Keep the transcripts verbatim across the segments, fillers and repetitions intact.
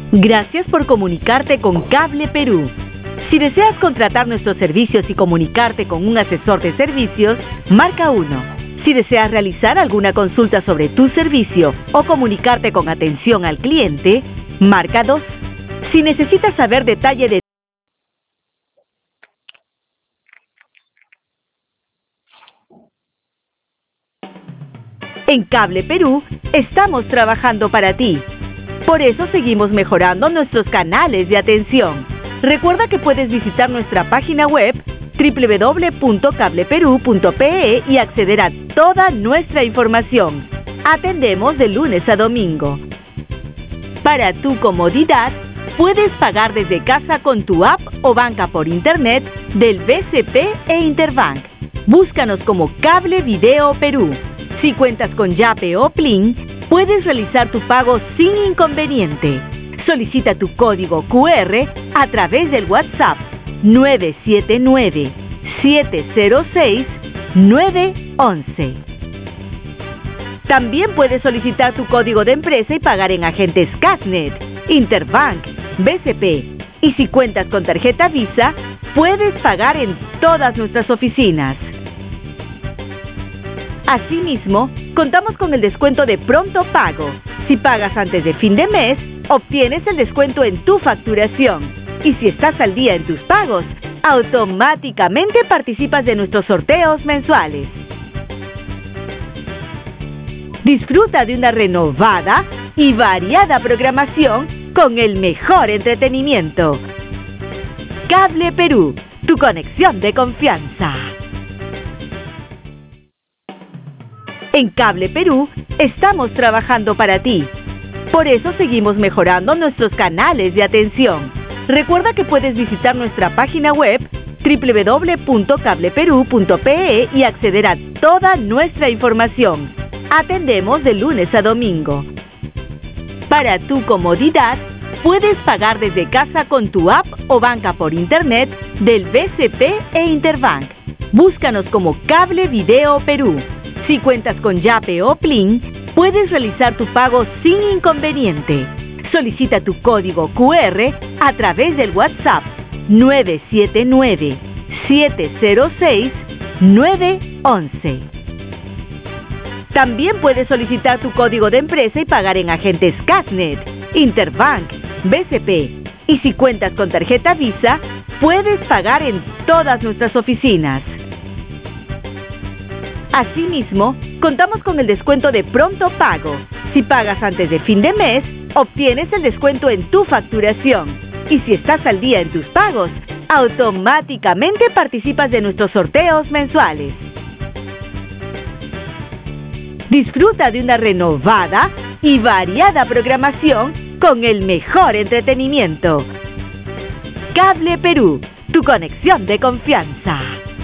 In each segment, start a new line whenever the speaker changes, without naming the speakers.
Gracias por comunicarte con Cable Perú. Si deseas contratar nuestros servicios y comunicarte con un asesor de servicios, marca uno. Si deseas realizar alguna consulta sobre tu servicio o comunicarte con atención al cliente, marca dos. Si necesitas saber detalle de En Cable Perú, estamos trabajando para ti. Por eso seguimos mejorando nuestros canales de atención. Recuerda que puedes visitar nuestra página web doble u doble u doble u punto cable perú punto pe e y acceder a toda nuestra información. Atendemos de lunes a domingo. Para tu comodidad, puedes pagar desde casa con tu app o banca por internet del B C P e Interbank. Búscanos como Cable Video Perú. Si cuentas con Yape o Plin, puedes realizar tu pago sin inconveniente. Solicita tu código cu erre a través del WhatsApp nueve siete nueve, siete cero seis, nueve once. También puedes solicitar tu código de empresa y pagar en agentes Casnet, Interbank, B C P. Y si cuentas con tarjeta Visa, puedes pagar en todas nuestras oficinas. Asimismo, contamos con el descuento de pronto pago. Si pagas antes de fin de mes, obtienes el descuento en tu facturación. Y si estás al día en tus pagos, automáticamente participas de nuestros sorteos mensuales. Disfruta de una renovada y variada programación con el mejor entretenimiento. Cable Perú, tu conexión de confianza. En Cable Perú, estamos trabajando para ti. Por eso seguimos mejorando nuestros canales de atención. Recuerda que puedes visitar nuestra página web doble u doble u doble u punto cable perú punto pe e y acceder a toda nuestra información. Atendemos de lunes a domingo. Para tu comodidad, puedes pagar desde casa con tu app o banca por internet del B C P e Interbank. Búscanos como Cable Video Perú. Si cuentas con Yape o Plin, puedes realizar tu pago sin inconveniente. Solicita tu código cu erre a través del WhatsApp nueve siete nueve, siete cero seis, nueve once. También puedes solicitar tu código de empresa y pagar en agentes Casnet, Interbank, B C P. Y si cuentas con tarjeta Visa, puedes pagar en todas nuestras oficinas. Asimismo, contamos con el descuento de pronto pago. Si pagas antes de fin de mes, obtienes el descuento en tu facturación. Y si estás al día en tus pagos, automáticamente participas de nuestros sorteos mensuales. Disfruta de una renovada y variada programación con el mejor entretenimiento. Cable Perú, tu conexión de confianza.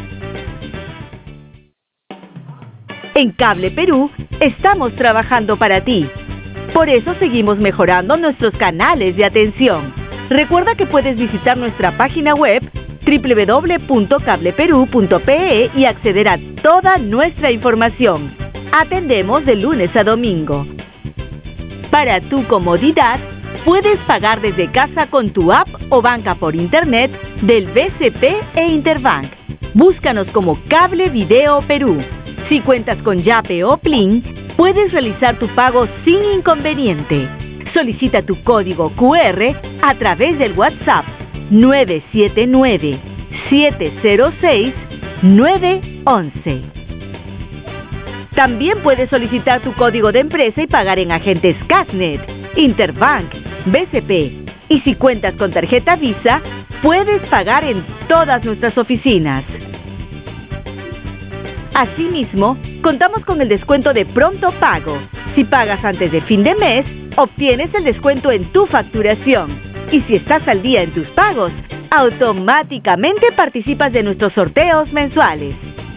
En Cable Perú, estamos trabajando para ti. Por eso seguimos mejorando nuestros canales de atención. Recuerda que puedes visitar nuestra página web doble u doble u doble u punto cable perú punto pe e y acceder a toda nuestra información. Atendemos de lunes a domingo. Para tu comodidad, puedes pagar desde casa con tu app o banca por internet del B C P e Interbank. Búscanos como Cable Video Perú. Si cuentas con Yape o Plin, puedes realizar tu pago sin inconveniente. Solicita tu código cu erre a través del WhatsApp nueve siete nueve, siete cero seis, nueve once. También puedes solicitar tu código de empresa y pagar en agentes Casnet, Interbank, B C P. Y si cuentas con tarjeta Visa, puedes pagar en todas nuestras oficinas. Asimismo, contamos con el descuento de pronto pago. Si pagas antes de fin de mes, obtienes el descuento en tu facturación. Y si estás al día en tus pagos, automáticamente participas de nuestros sorteos mensuales.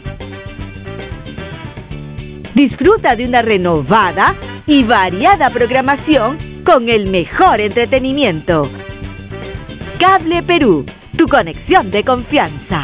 Disfruta de una renovada y variada programación con el mejor entretenimiento. Cable Perú, tu conexión de confianza.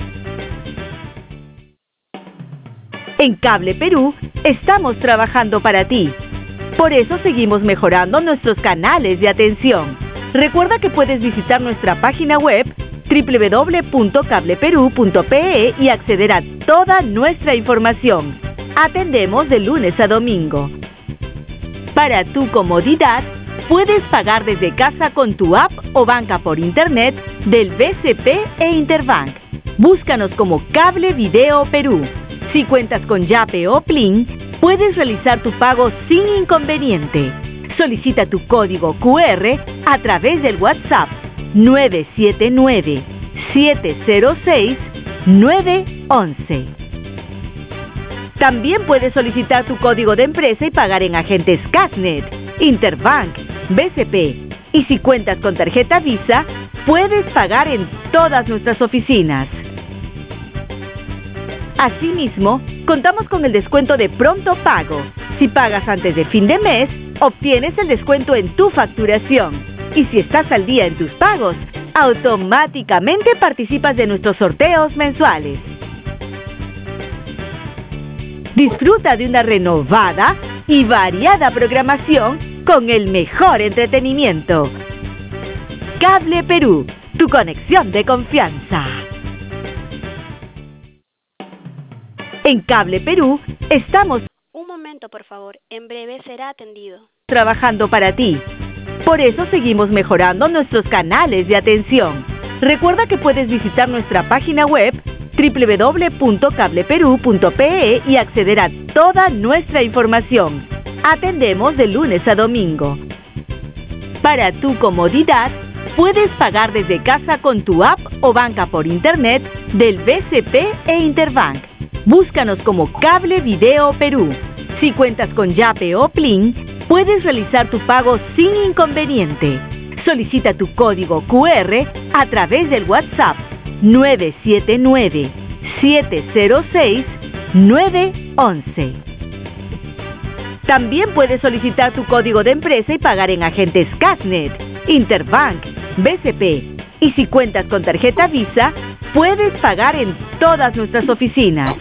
En Cable Perú, estamos trabajando para ti. Por eso seguimos mejorando nuestros canales de atención. Recuerda que puedes visitar nuestra página web doble u doble u doble u punto cable perú punto pe e y acceder a toda nuestra información. Atendemos de lunes a domingo. Para tu comodidad, puedes pagar desde casa con tu app o banca por internet del B C P e Interbank. Búscanos como Cable Video Perú. Si cuentas con Yape o Plin, puedes realizar tu pago sin inconveniente. Solicita tu código cu erre a través del WhatsApp nueve siete nueve, siete cero seis, nueve once. También puedes solicitar tu código de empresa y pagar en agentes Cashnet, Interbank, B C P. Y si cuentas con tarjeta Visa, puedes pagar en todas nuestras oficinas. Asimismo, contamos con el descuento de pronto pago. Si pagas antes de fin de mes, obtienes el descuento en tu facturación. Y si estás al día en tus pagos, automáticamente participas de nuestros sorteos mensuales. Disfruta de una renovada y variada programación con el mejor entretenimiento. Cable Perú, tu conexión de confianza. En Cable Perú estamos...
Un momento, por favor. En breve será atendido.
Trabajando para ti. Por eso seguimos mejorando nuestros canales de atención. Recuerda que puedes visitar nuestra página web doble u doble u doble u punto cable perú punto pe e y acceder a toda nuestra información. Atendemos de lunes a domingo. Para tu comodidad, puedes pagar desde casa con tu app o banca por internet del B C P e Interbank. Búscanos como Cable Video Perú. Si cuentas con Yape o Plin, puedes realizar tu pago sin inconveniente. Solicita tu código cu erre a través del WhatsApp nueve siete nueve, siete cero seis, nueve once. También puedes solicitar tu código de empresa y pagar en agentes Cashnet, Interbank, B C P. Y si cuentas con tarjeta Visa, puedes pagar en todas nuestras oficinas.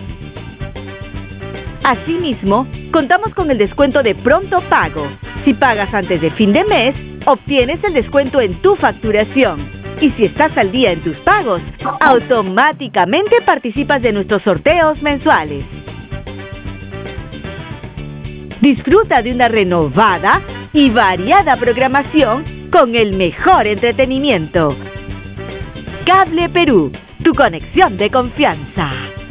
Asimismo, contamos con el descuento de pronto pago. Si pagas antes de fin de mes, obtienes el descuento en tu facturación. Y si estás al día en tus pagos, automáticamente participas de nuestros sorteos mensuales. Disfruta de una renovada y variada programación con el mejor entretenimiento. Cable Perú, tu conexión de confianza.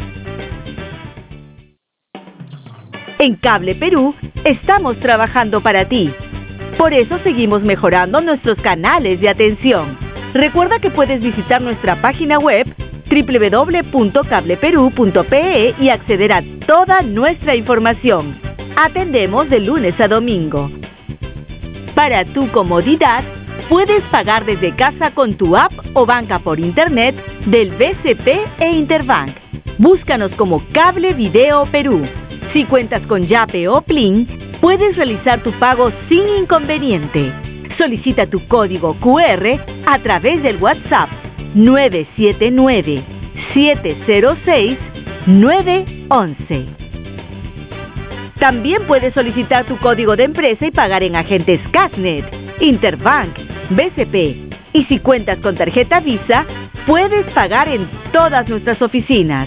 En Cable Perú estamos trabajando para ti. Por eso seguimos mejorando nuestros canales de atención. Recuerda que puedes visitar nuestra página web doble u doble u doble u punto cable perú punto pe e y acceder a toda nuestra información. Atendemos de lunes a domingo. Para tu comodidad, puedes pagar desde casa con tu app o banca por internet del B C P e Interbank. Búscanos como Cable Video Perú. Si cuentas con Yape o Plin, puedes realizar tu pago sin inconveniente. Solicita tu código cu erre a través del WhatsApp nueve siete nueve, siete cero seis, nueve once. También puedes solicitar tu código de empresa y pagar en agentes Cashnet, Interbank, B C P. Y si cuentas con tarjeta Visa, puedes pagar en todas nuestras oficinas.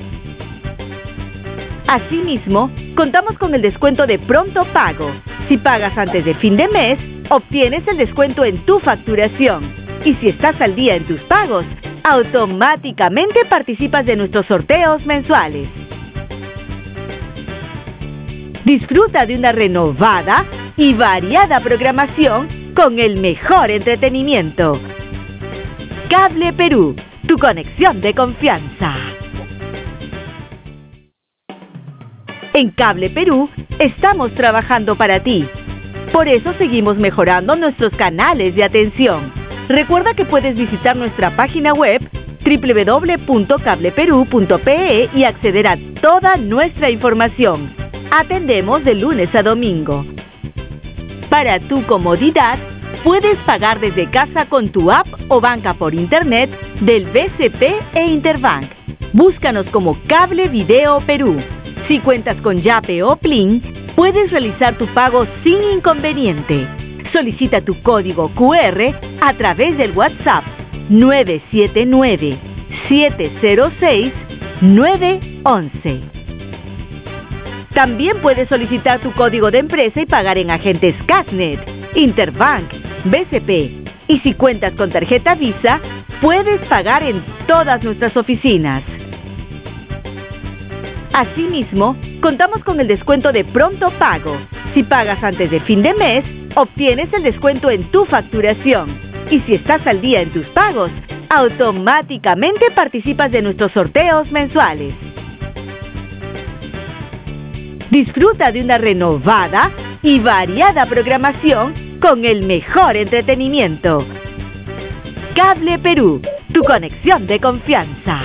Asimismo, contamos con el descuento de pronto pago. Si pagas antes de fin de mes, obtienes el descuento en tu facturación. Y si estás al día en tus pagos, automáticamente participas de nuestros sorteos mensuales. Disfruta de una renovada y variada programación con el mejor entretenimiento. Cable Perú, tu conexión de confianza. En Cable Perú estamos trabajando para ti. Por eso seguimos mejorando nuestros canales de atención. Recuerda que puedes visitar nuestra página web doble u doble u doble u punto cable perú punto pe e y acceder a toda nuestra información. Atendemos de lunes a domingo. Para tu comodidad, puedes pagar desde casa con tu app o banca por internet del B C P e Interbank. Búscanos como Cable Video Perú. Si cuentas con Yape o Plin, puedes realizar tu pago sin inconveniente. Solicita tu código Q R a través del WhatsApp nueve siete nueve, siete cero seis, nueve uno uno. También puedes solicitar tu código de empresa y pagar en agentes Casnet, Interbank, B C P. Y si cuentas con tarjeta Visa, puedes pagar en todas nuestras oficinas. Asimismo, contamos con el descuento de pronto pago. Si pagas antes de fin de mes, obtienes el descuento en tu facturación. Y si estás al día en tus pagos, automáticamente participas de nuestros sorteos mensuales. Disfruta de una renovada y variada programación con el mejor entretenimiento. Cable Perú, tu conexión de confianza.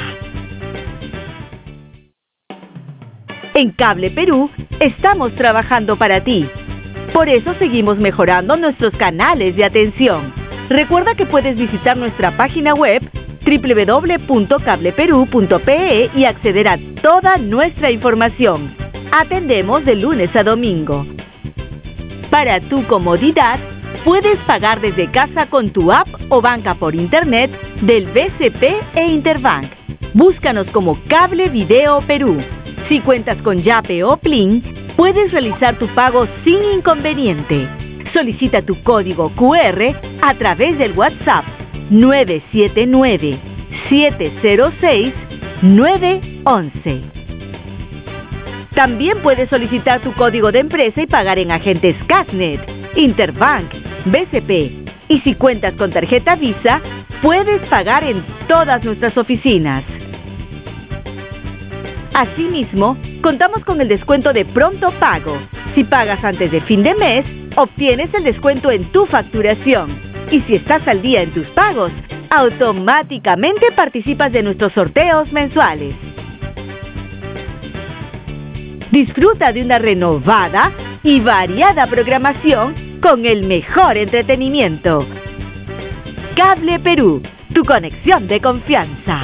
En Cable Perú estamos trabajando para ti. Por eso seguimos mejorando nuestros canales de atención. Recuerda que puedes visitar nuestra página web doble u doble u doble u punto cable perú punto pe e y acceder a toda nuestra información. Atendemos de lunes a domingo. Para tu comodidad, puedes pagar desde casa con tu app o banca por internet del B C P e Interbank. Búscanos como Cable Video Perú. Si cuentas con Yape o Plin, puedes realizar tu pago sin inconveniente. Solicita tu código Q R a través del WhatsApp nueve siete nueve, siete cero seis, nueve uno uno. También puedes solicitar tu código de empresa y pagar en agentes Casnet, Interbank, B C P. Y si cuentas con tarjeta Visa, puedes pagar en todas nuestras oficinas. Asimismo, contamos con el descuento de pronto pago. Si pagas antes de fin de mes, obtienes el descuento en tu facturación. Y si estás al día en tus pagos, automáticamente participas de nuestros sorteos mensuales. Disfruta de una renovada y variada programación con el mejor entretenimiento. Cable Perú, tu conexión de confianza.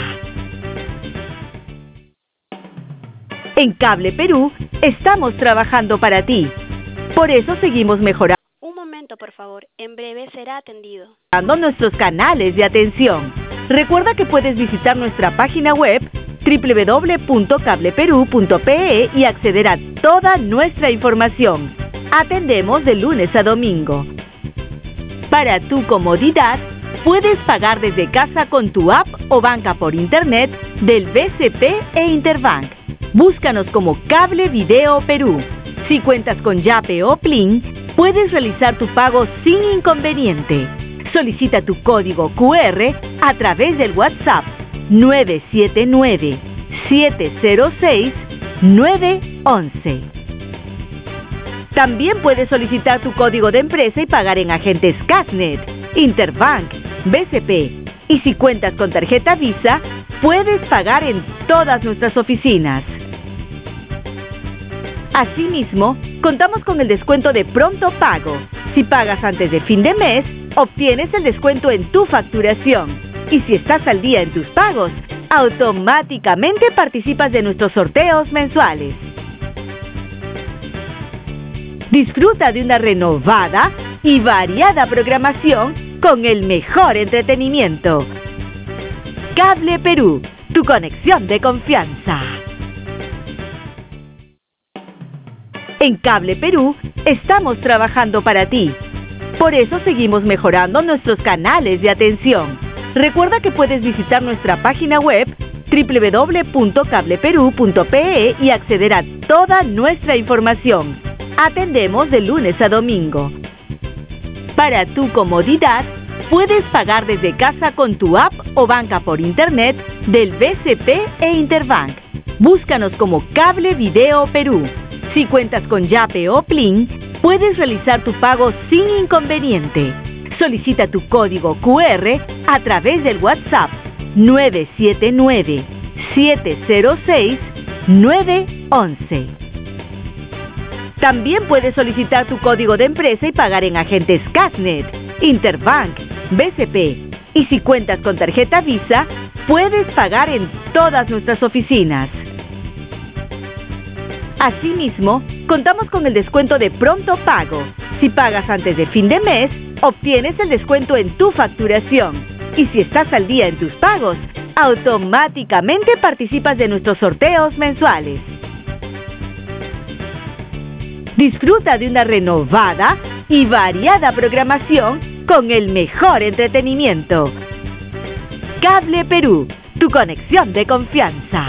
En Cable Perú estamos trabajando para ti. Por eso seguimos mejorando.
Un momento, por favor. En breve será atendido.
Nuestros canales de atención. Recuerda que puedes visitar nuestra página web doble u doble u doble u punto cable perú punto pe e y acceder a toda nuestra información. Atendemos de lunes a domingo. Para tu comodidad, puedes pagar desde casa con tu app o banca por internet del B C P e Interbank. Búscanos como Cable Video Perú. Si cuentas con Yape o Plin, puedes realizar tu pago sin inconveniente. Solicita tu código Q R a través del WhatsApp nueve siete nueve, siete cero seis, nueve uno uno. También puedes solicitar tu código de empresa y pagar en agentes Casnet, Interbank, B C P. Y si cuentas con tarjeta Visa, puedes pagar en todas nuestras oficinas. Asimismo, contamos con el descuento de pronto pago. Si pagas antes de fin de mes, obtienes el descuento en tu facturación. Y si estás al día en tus pagos, automáticamente participas de nuestros sorteos mensuales. Disfruta de una renovada y variada programación con el mejor entretenimiento. Cable Perú, tu conexión de confianza. En Cable Perú estamos trabajando para ti. Por eso seguimos mejorando nuestros canales de atención. Recuerda que puedes visitar nuestra página web doble u doble u doble u punto cable perú punto pe e y acceder a toda nuestra información. Atendemos de lunes a domingo. Para tu comodidad, puedes pagar desde casa con tu app o banca por internet del B C P e Interbank. Búscanos como Cable Video Perú. Si cuentas con Yape o Plin, puedes realizar tu pago sin inconveniente. Solicita tu código Q R a través del WhatsApp nueve siete nueve, siete cero seis, nueve uno uno. También puedes solicitar tu código de empresa y pagar en agentes Casnet, Interbank, B C P. Y si cuentas con tarjeta Visa, puedes pagar en todas nuestras oficinas. Asimismo, contamos con el descuento de pronto pago. Si pagas antes de fin de mes, obtienes el descuento en tu facturación. Y si estás al día en tus pagos, automáticamente participas de nuestros sorteos mensuales. Disfruta de una renovada y variada programación con el mejor entretenimiento. Cable Perú, tu conexión de confianza.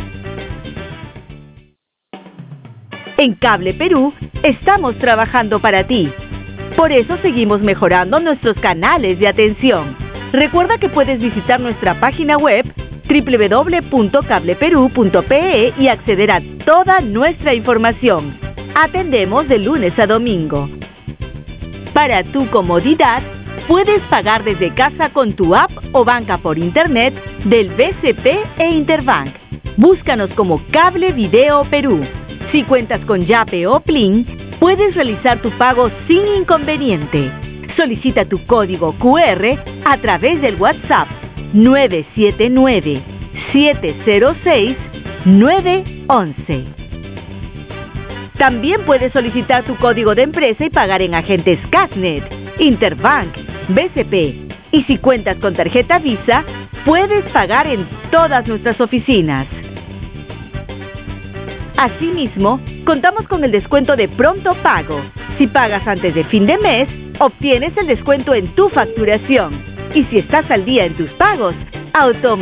En Cable Perú estamos trabajando para ti. Por eso seguimos mejorando nuestros canales de atención. Recuerda que puedes visitar nuestra página web doble u doble u doble u punto cable perú punto pe e y acceder a toda nuestra información. Atendemos de lunes a domingo. Para tu comodidad, puedes pagar desde casa con tu app o banca por internet del B C P e Interbank. Búscanos como Cable Video Perú. Si cuentas con Yape o Plin, puedes realizar tu pago sin inconveniente. Solicita tu código cu erre a través del WhatsApp nueve siete nueve, siete cero seis, nueve uno uno. También puedes solicitar tu código de empresa y pagar en agentes Casnet, Interbank, B C P. Y si cuentas con tarjeta Visa, puedes pagar en todas nuestras oficinas. Asimismo, contamos con el descuento de pronto pago. Si pagas antes de fin de mes, obtienes el descuento en tu facturación. Y si estás al día en tus pagos, automáticamente